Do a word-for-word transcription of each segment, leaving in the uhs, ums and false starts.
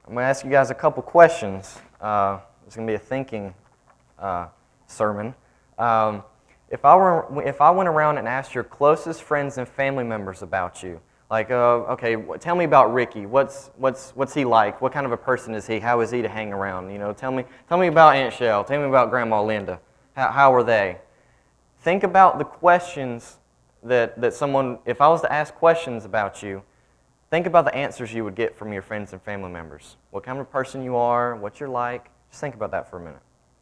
I'm going to ask you guys a couple questions. Uh, it's going to be a thinking uh, sermon. Um, if I were, if I went around and asked your closest friends and family members about you, like, uh, okay, tell me about Ricky. What's what's what's he like? What kind of a person is he? How is he to hang around? You know, tell me tell me about Aunt Shell. Tell me about Grandma Linda. How how are they? Think about the questions that that someone. If I was to ask questions about you, think about the answers you would get from your friends and family members. What kind of person you are, what you're like. Just think about that for a minute.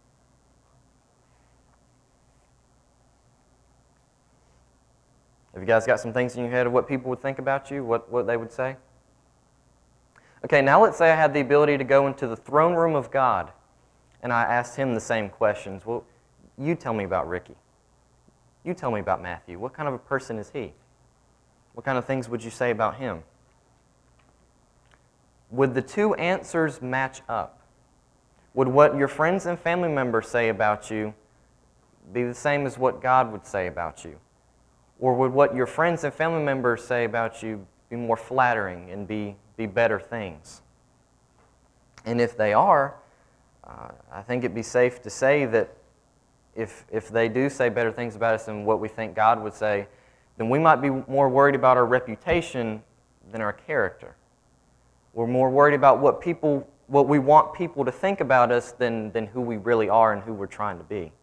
Have you guys got some things in your head of what people would think about you, what, what they would say? Okay, now let's say I had the ability to go into the throne room of God and I asked him the same questions. Well, you tell me about Ricky. You tell me about Matthew. What kind of a person is he? What kind of things would you say about him? Would the two answers match up? Would what your friends and family members say about you be the same as what God would say about you? Or would what your friends and family members say about you be more flattering and be, be better things? And if they are, uh, I think it'd be safe to say that if, if they do say better things about us than what we think God would say, then we might be more worried about our reputation than our character. We're more worried about what people, what we want people to think about us than, than who we really are and who we're trying to be.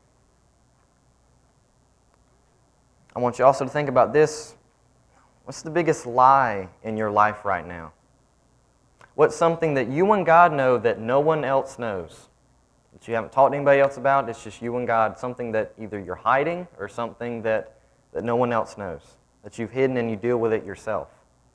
I want you also to think about this. What's the biggest lie in your life right now? What's something that you and God know that no one else knows? That you haven't talked to anybody else about? It's just you and God. Something that either you're hiding or something that, that no one else knows. That you've hidden and you deal with it yourself.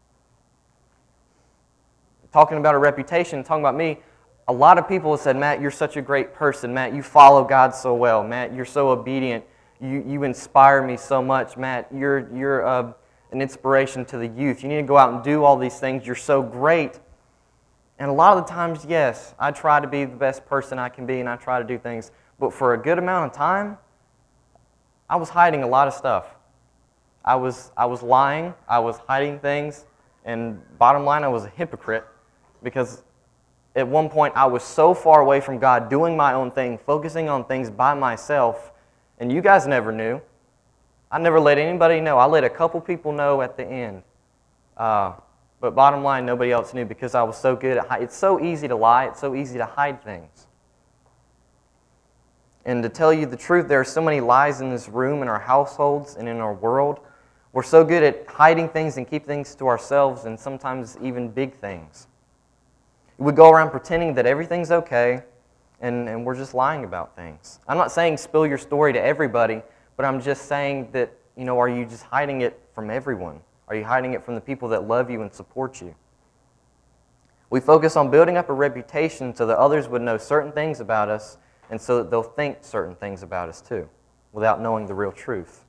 Talking about a reputation, talking about me, a lot of people have said, Matt, you're such a great person. Matt, you follow God so well. Matt, you're so obedient. You, you inspire me so much. Matt, you're, you're uh, an inspiration to the youth. You need to go out and do all these things. You're so great. And a lot of the times, yes, I try to be the best person I can be and I try to do things. But for a good amount of time, I was hiding a lot of stuff. I was, I was lying. I was hiding things. And bottom line, I was a hypocrite because at one point I was so far away from God, doing my own thing, focusing on things by myself. And you guys never knew. I never let anybody know. I let a couple people know at the end. Uh, but bottom line, nobody else knew because I was so good at hiding. It's so easy to lie. It's so easy to hide things. And to tell you the truth, there are so many lies in this room, in our households, and in our world. We're so good at hiding things and keep things to ourselves, and sometimes even big things. We go around pretending that everything's okay, And, and we're just lying about things. I'm not saying spill your story to everybody, but I'm just saying that, you know, are you just hiding it from everyone? Are you hiding it from the people that love you and support you? We focus on building up a reputation so that others would know certain things about us and so that they'll think certain things about us too, without knowing the real truth.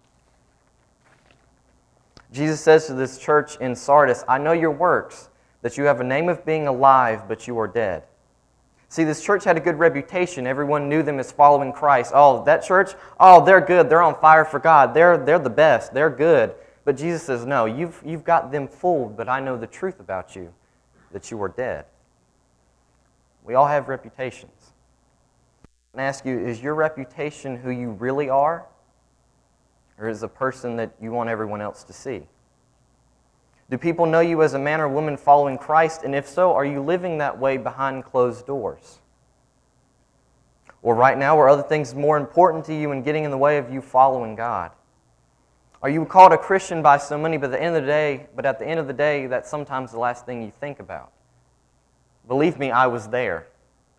Jesus says to this church in Sardis, I know your works, that you have a name of being alive, but you are dead. See, this church had a good reputation. Everyone knew them as following Christ. Oh, that church, oh, they're good. They're on fire for God. They're, they're the best. They're good. But Jesus says, no, you've, you've got them fooled, but I know the truth about you, that you are dead. We all have reputations. I ask you, is your reputation who you really are? Or is it a person that you want everyone else to see? Do people know you as a man or woman following Christ? And if so, are you living that way behind closed doors? Or right now, are other things more important to you and getting in the way of you following God? Are you called a Christian by so many, but at the end of the day, but at the end of the day, that's sometimes the last thing you think about? Believe me, I was there.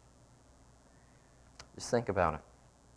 Just think about it.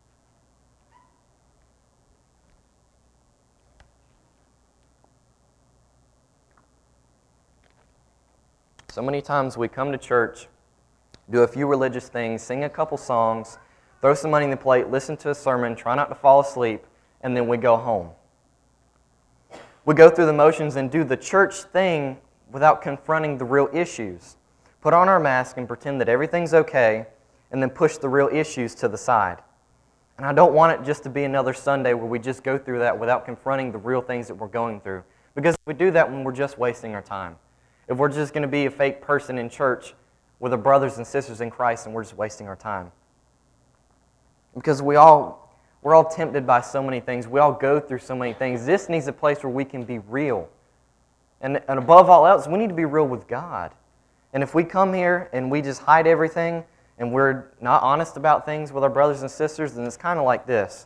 So many times we come to church, do a few religious things, sing a couple songs, throw some money in the plate, listen to a sermon, try not to fall asleep, and then we go home. We go through the motions and do the church thing without confronting the real issues. Put on our mask and pretend that everything's okay, and then push the real issues to the side. And I don't want it just to be another Sunday where we just go through that without confronting the real things that we're going through. Because if we do that, when we're just wasting our time. If we're just going to be a fake person in church, with our brothers and sisters in Christ and we're just wasting our time. Because we all, we're all tempted by so many things. We all go through so many things. This needs a place where we can be real. And, and above all else, we need to be real with God. And if we come here and we just hide everything and we're not honest about things with our brothers and sisters, then it's kind of like this.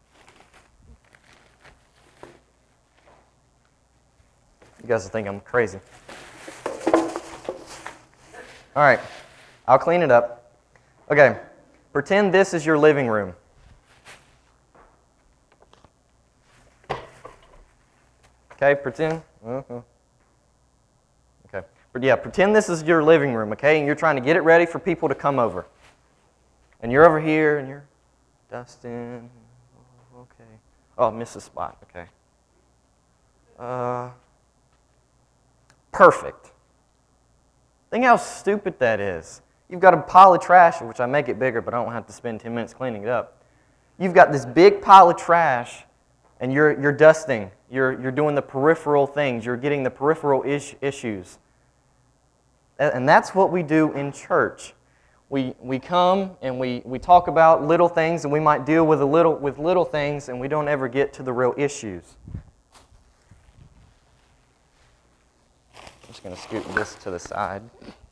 You guys will think I'm crazy. All right, I'll clean it up. Okay, pretend this is your living room. Okay, pretend. Uh-huh. Okay, but yeah, pretend this is your living room, okay, and you're trying to get it ready for people to come over. And you're over here, and you're dusting. Okay. Oh, I missed a spot. Okay. Uh, perfect. Think how stupid that is. You've got a pile of trash, which I make it bigger, but I don't have to spend ten minutes cleaning it up. You've got this big pile of trash, and you're, you're dusting. You're, you're doing the peripheral things. You're getting the peripheral ish, issues. And that's what we do in church. We, we come and we, we talk about little things, and we might deal with, a little, with little things, and we don't ever get to the real issues. I'm just going to scoot this to the side.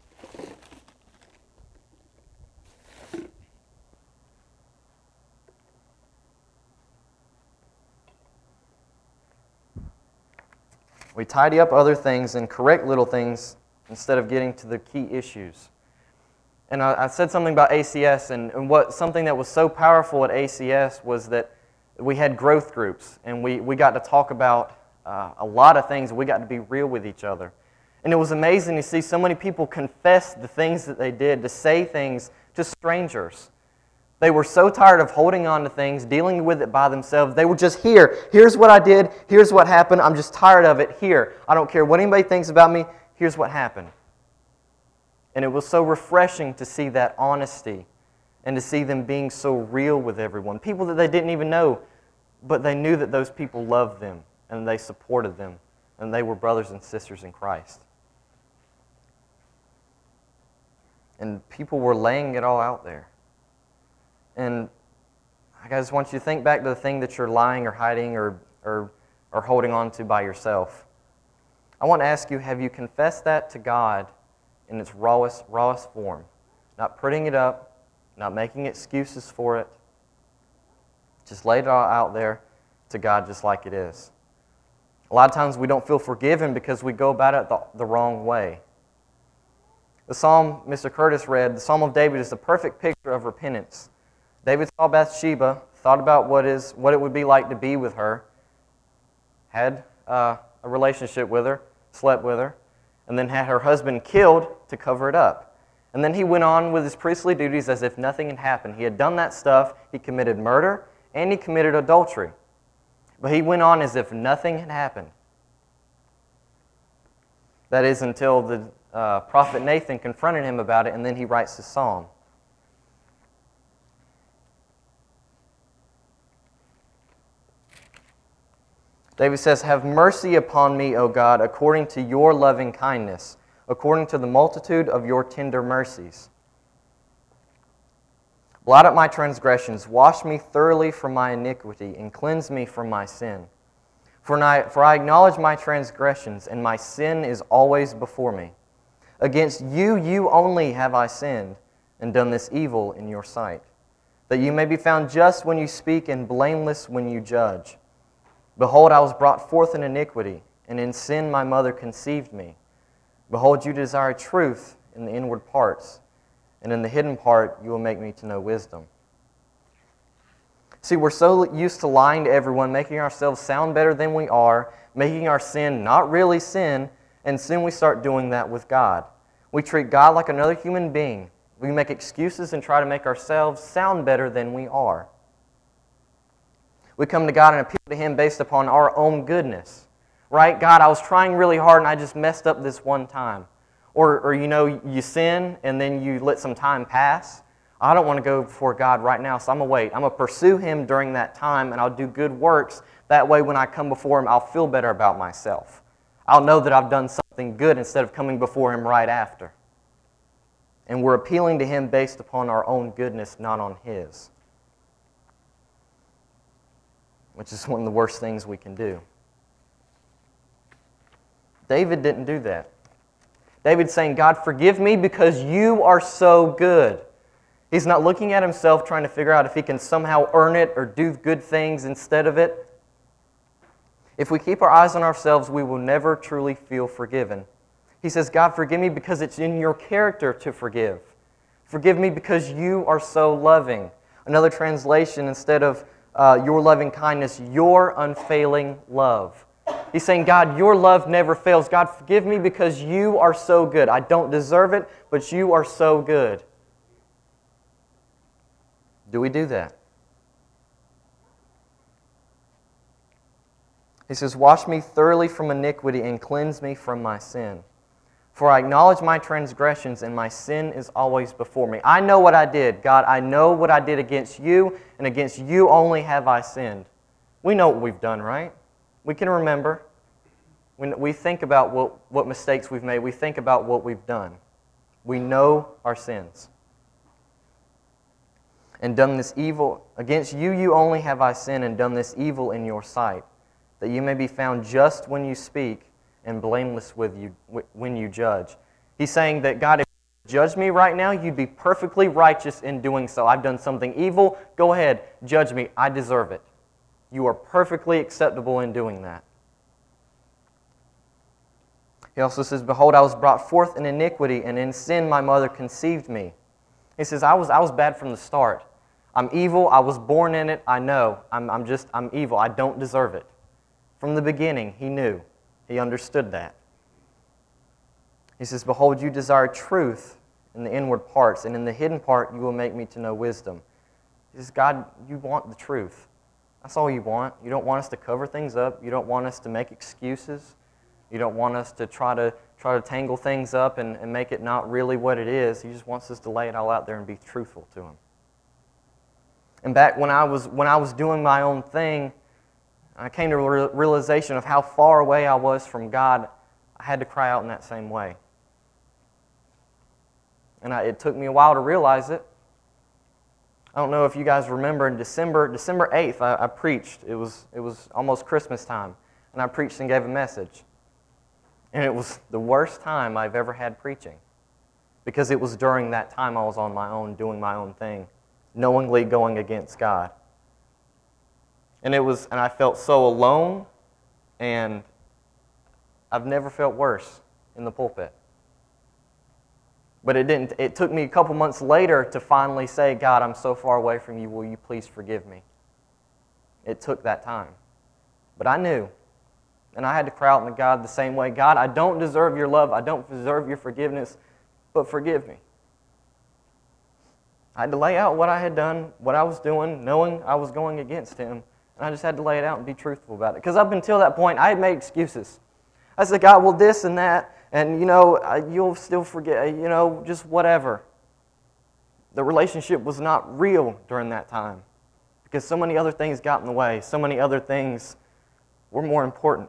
We tidy up other things and correct little things instead of getting to the key issues. And I, I said something about A C S, and, and what something that was so powerful at A C S was that we had growth groups, and we, we got to talk about uh, a lot of things. We got to be real with each other. And it was amazing to see so many people confess the things that they did, to say things to strangers. They were so tired of holding on to things, dealing with it by themselves. They were just here. Here's what I did. Here's what happened. I'm just tired of it. Here. I don't care what anybody thinks about me. Here's what happened. And it was so refreshing to see that honesty and to see them being so real with everyone. People that they didn't even know, but they knew that those people loved them and they supported them and they were brothers and sisters in Christ. And people were laying it all out there. And I just want you to think back to the thing that you're lying or hiding or, or, or holding on to by yourself. I want to ask you, have you confessed that to God in its rawest, rawest form? Not putting it up, not making excuses for it. Just laid it all out there to God just like it is. A lot of times we don't feel forgiven because we go about it the, the wrong way. The psalm Mister Curtis read, the Psalm of David, is the perfect picture of repentance. David saw Bathsheba, thought about what is what it would be like to be with her, had uh, a relationship with her, slept with her, and then had her husband killed to cover it up. And then he went on with his priestly duties as if nothing had happened. He had done that stuff, he committed murder, and he committed adultery. But he went on as if nothing had happened. That is until the uh, prophet Nathan confronted him about it, and then he writes the psalm. David says, "Have mercy upon me, O God, according to your loving kindness, according to the multitude of your tender mercies. Blot out my transgressions, wash me thoroughly from my iniquity, and cleanse me from my sin. For I, for I acknowledge my transgressions, and my sin is always before me. Against you, you only have I sinned, and done this evil in your sight, that you may be found just when you speak and blameless when you judge. Behold, I was brought forth in iniquity, and in sin my mother conceived me. Behold, you desire truth in the inward parts, and in the hidden part you will make me to know wisdom." See, we're so used to lying to everyone, making ourselves sound better than we are, making our sin not really sin, and soon we start doing that with God. We treat God like another human being. We make excuses and try to make ourselves sound better than we are. We come to God and appeal to Him based upon our own goodness. Right? God, I was trying really hard and I just messed up this one time. Or, or you know, you sin and then you let some time pass. I don't want to go before God right now, so I'm going to wait. I'm going to pursue Him during that time, and I'll do good works. That way when I come before Him, I'll feel better about myself. I'll know that I've done something good instead of coming before Him right after. And we're appealing to Him based upon our own goodness, not on His. Which is one of the worst things we can do. David didn't do that. David's saying, God, forgive me because you are so good. He's not looking at himself trying to figure out if he can somehow earn it or do good things instead of it. If we keep our eyes on ourselves, we will never truly feel forgiven. He says, God, forgive me because it's in your character to forgive. Forgive me because you are so loving. Another translation, instead of uh, your loving kindness, your unfailing love. He's saying, God, your love never fails. God, forgive me because you are so good. I don't deserve it, but you are so good. Do we do that? He says, wash me thoroughly from iniquity and cleanse me from my sin. For I acknowledge my transgressions and my sin is always before me. I know what I did. God, I know what I did against you, and against you only have I sinned. We know what we've done, right? We can remember. When we think about what, what mistakes we've made, we think about what we've done. We know our sins. And done this evil, against you, you only have I sinned and done this evil in your sight, that you may be found just when you speak and blameless with you when you judge. He's saying that, God, if you judge me right now, you'd be perfectly righteous in doing so. I've done something evil. Go ahead, judge me. I deserve it. You are perfectly acceptable in doing that. He also says, behold, I was brought forth in iniquity, and in sin my mother conceived me. He says, I was, I was bad from the start. I'm evil. I was born in it. I know. I'm, I'm just, I'm evil. I don't deserve it. From the beginning, he knew. He understood that. He says, behold, you desire truth in the inward parts, and in the hidden part you will make me to know wisdom. He says, God, you want the truth. That's all you want. You don't want us to cover things up. You don't want us to make excuses. You don't want us to try to try to tangle things up and, and make it not really what it is. He just wants us to lay it all out there and be truthful to Him. And back when I was when I was doing my own thing, I came to a realization of how far away I was from God. I had to cry out in that same way. And I, it took me a while to realize it. I don't know if you guys remember, in December December eighth, I, I preached. It was, it was almost Christmas time. And I preached and gave a message. And it was the worst time I've ever had preaching. Because it was during that time I was on my own, doing my own thing, knowingly going against God. And it was, and I felt so alone, and I've never felt worse in the pulpit. But it didn't, it took me a couple months later to finally say, God, I'm so far away from you, will you please forgive me? It took that time. But I knew. And I had to cry out to God the same way. God, I don't deserve your love. I don't deserve your forgiveness, but forgive me. I had to lay out what I had done, what I was doing, knowing I was going against Him. And I just had to lay it out and be truthful about it. Because up until that point, I had made excuses. I said, God, well, this and that, and, you know, you'll still forget, you know, just whatever. The relationship was not real during that time. Because so many other things got in the way. So many other things were more important.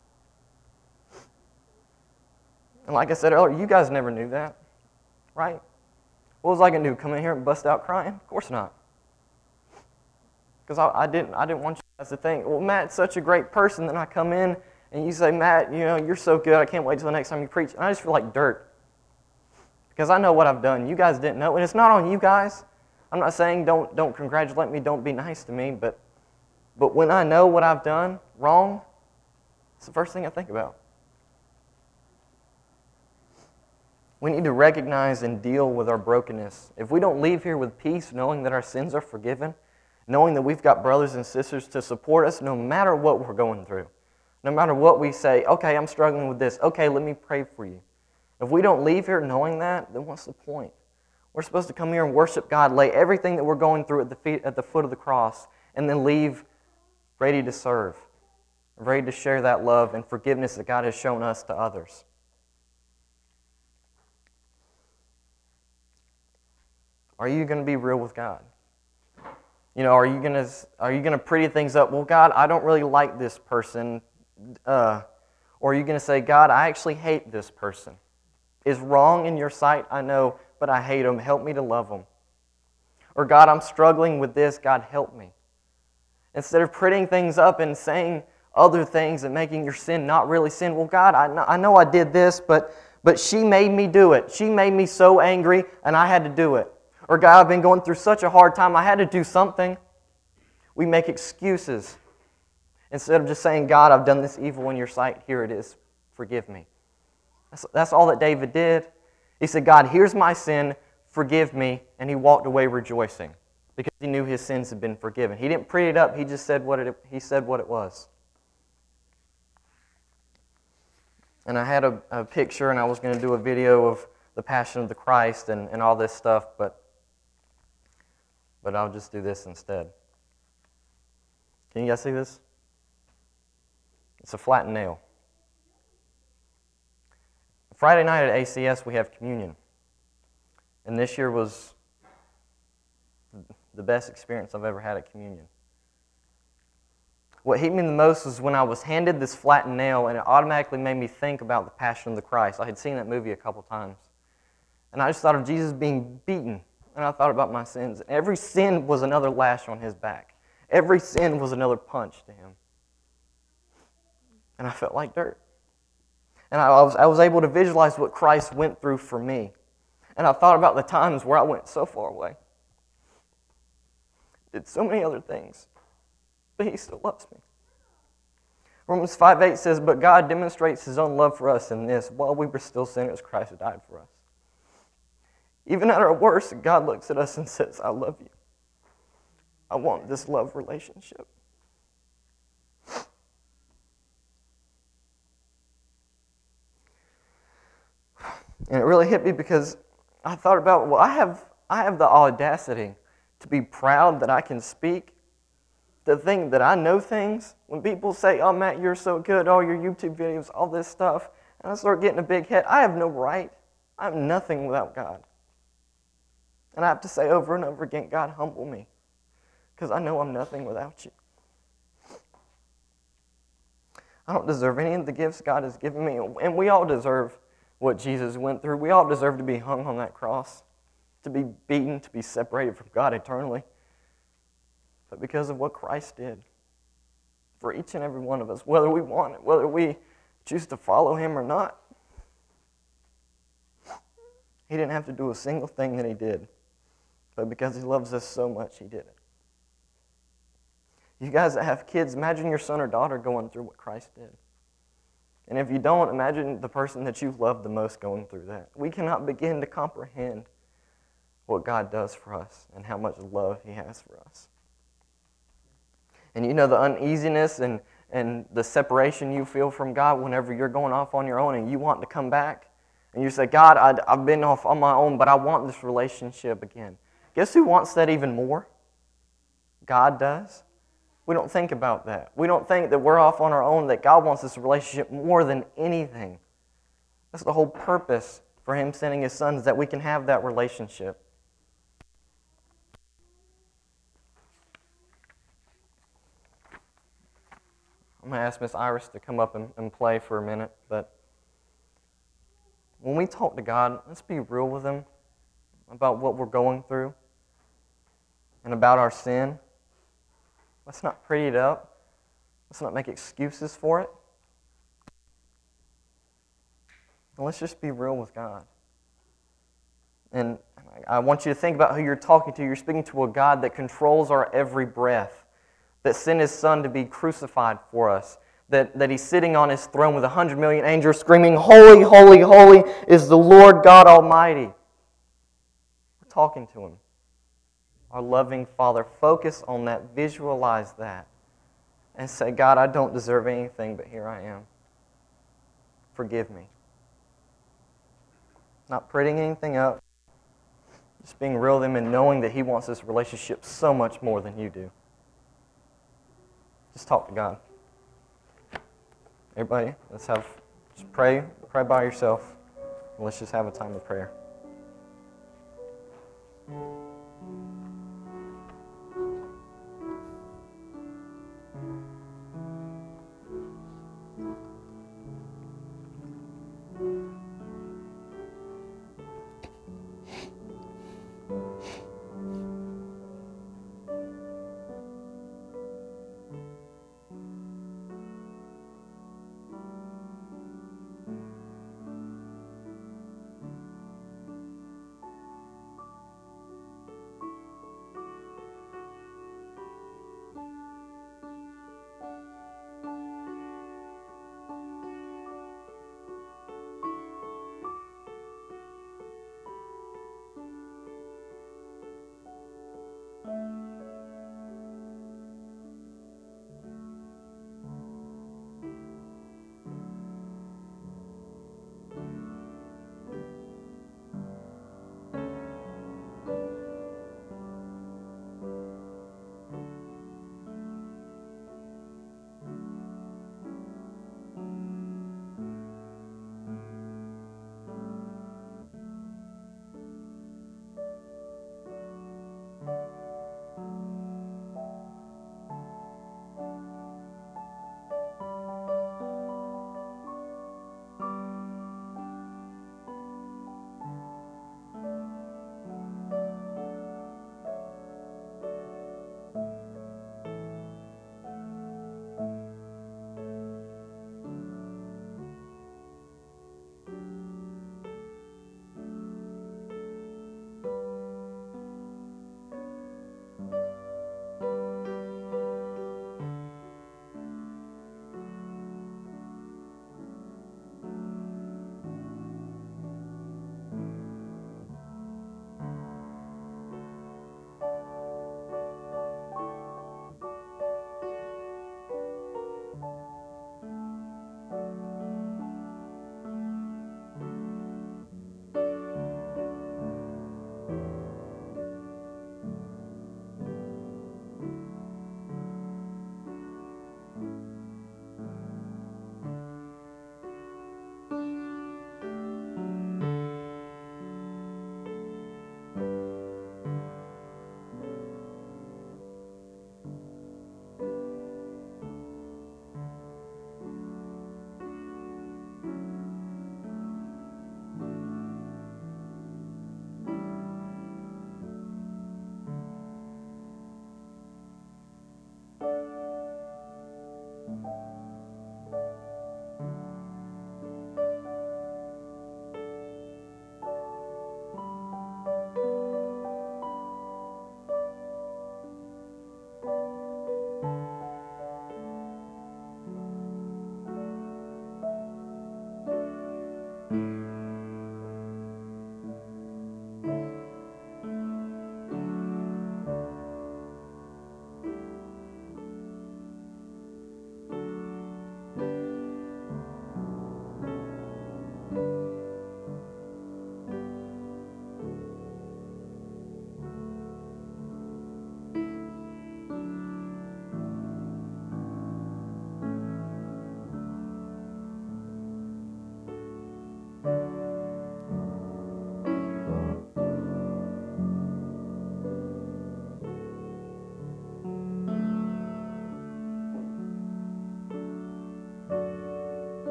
And like I said earlier, you guys never knew that, right? What was I going to do, come in here and bust out crying? Of course not. Because I, I, didn't, I didn't want you guys to think, well, Matt's such a great person. Then I come in and you say, Matt, you know, you're so good. I can't wait till the next time you preach. And I just feel like dirt. Because I know what I've done. You guys didn't know. And it's not on you guys. I'm not saying don't, don't congratulate me, don't be nice to me. But, but when I know what I've done wrong, it's the first thing I think about. We need to recognize and deal with our brokenness. If we don't leave here with peace, knowing that our sins are forgiven, knowing that we've got brothers and sisters to support us no matter what we're going through, no matter what we say, okay, I'm struggling with this, okay, let me pray for you. If we don't leave here knowing that, then what's the point? We're supposed to come here and worship God, lay everything that we're going through at the feet, at the foot of the cross, and then leave ready to serve, ready to share that love and forgiveness that God has shown us to others. Are you going to be real with God? You know, are you going to are you going to pretty things up? Well, God, I don't really like this person. Uh, or are you going to say, God, I actually hate this person. Is wrong in your sight, I know, but I hate them. Help me to love them. Or God, I'm struggling with this. God, help me. Instead of prettying things up and saying other things and making your sin not really sin. Well, God, I know I, know I did this, but, but she made me do it. She made me so angry, and I had to do it. Or God, I've been going through such a hard time. I had to do something. We make excuses. Instead of just saying, God, I've done this evil in your sight. Here it is. Forgive me. That's, that's all that David did. He said, God, here's my sin. Forgive me. And he walked away rejoicing because he knew his sins had been forgiven. He didn't pretty it up. He just said what it, he said what it was. And I had a, a picture, and I was going to do a video of the Passion of the Christ and, and all this stuff, but, but I'll just do this instead. Can you guys see this? It's a flattened nail. Friday night at A C S, we have communion. And this year was the best experience I've ever had at communion. What hit me the most was when I was handed this flattened nail, and it automatically made me think about the Passion of the Christ. I had seen that movie a couple times. And I just thought of Jesus being beaten, and I thought about my sins. Every sin was another lash on his back. Every sin was another punch to him. And I felt like dirt. And I was, I was able to visualize what Christ went through for me. And I thought about the times where I went so far away. Did so many other things. But he still loves me. Romans five eight says, but God demonstrates his own love for us in this. While we were still sinners, Christ died for us. Even at our worst, God looks at us and says, I love you. I want this love relationship. And it really hit me because I thought about, well, I have, I have the audacity to be proud that I can speak, to think that I know things. When people say, oh, Matt, you're so good, oh, your YouTube videos, all this stuff, and I start getting a big head, I have no right. I'm nothing without God. And I have to say over and over again, God, humble me, because I know I'm nothing without you. I don't deserve any of the gifts God has given me, and we all deserve what Jesus went through. We all deserve to be hung on that cross, to be beaten, to be separated from God eternally. But because of what Christ did for each and every one of us, whether we want it, whether we choose to follow him or not, he didn't have to do a single thing that he did. But because he loves us so much, he did it. You guys that have kids, imagine your son or daughter going through what Christ did. And if you don't, imagine the person that you love the most going through that. We cannot begin to comprehend what God does for us and how much love he has for us. And you know the uneasiness and, and the separation you feel from God whenever you're going off on your own and you want to come back. And you say, God, I, I've been off on my own, but I want this relationship again. Guess who wants that even more? God does. We don't think about that. We don't think that we're off on our own, that God wants this relationship more than anything. That's the whole purpose for him sending his son, is that we can have that relationship. I'm going to ask Miss Iris to come up and, and play for a minute, but when we talk to God, let's be real with him about what we're going through and about our sin. Let's not pretty it up. Let's not make excuses for it. And let's just be real with God. And I want you to think about who you're talking to. You're speaking to a God that controls our every breath, that sent his son to be crucified for us, that, that he's sitting on his throne with a hundred million angels screaming, holy, holy, holy is the Lord God Almighty. We're talking to him. Our loving Father. Focus on that. Visualize that. And say, God, I don't deserve anything, but here I am. Forgive me. Not prettying anything up. Just being real with him and knowing that he wants this relationship so much more than you do. Just talk to God. Everybody, let's have, just pray, pray by yourself. And let's just have a time of prayer.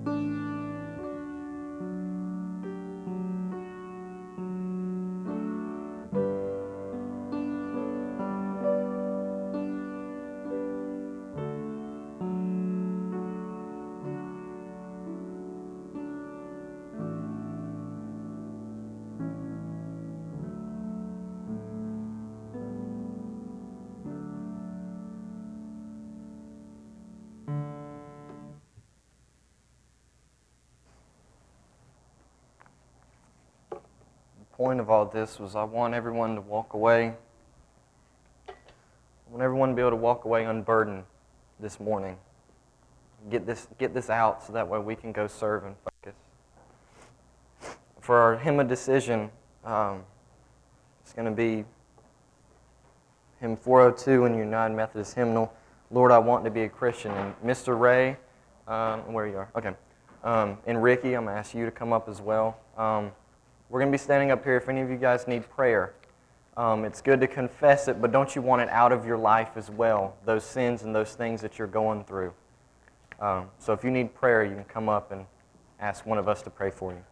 Point of all this was I want everyone to walk away. I want everyone to be able to walk away unburdened this morning. Get this, get this out so that way we can go serve and focus. For our hymn of decision, um, it's going to be hymn four oh two in United Methodist Hymnal, Lord, I Want to Be a Christian. And Mister Ray, um, where you are, okay, um, and Ricky, I'm going to ask you to come up as well. Um, We're going to be standing up here if any of you guys need prayer. Um, it's good to confess it, but don't you want it out of your life as well, those sins and those things that you're going through. Um, so if you need prayer, you can come up and ask one of us to pray for you.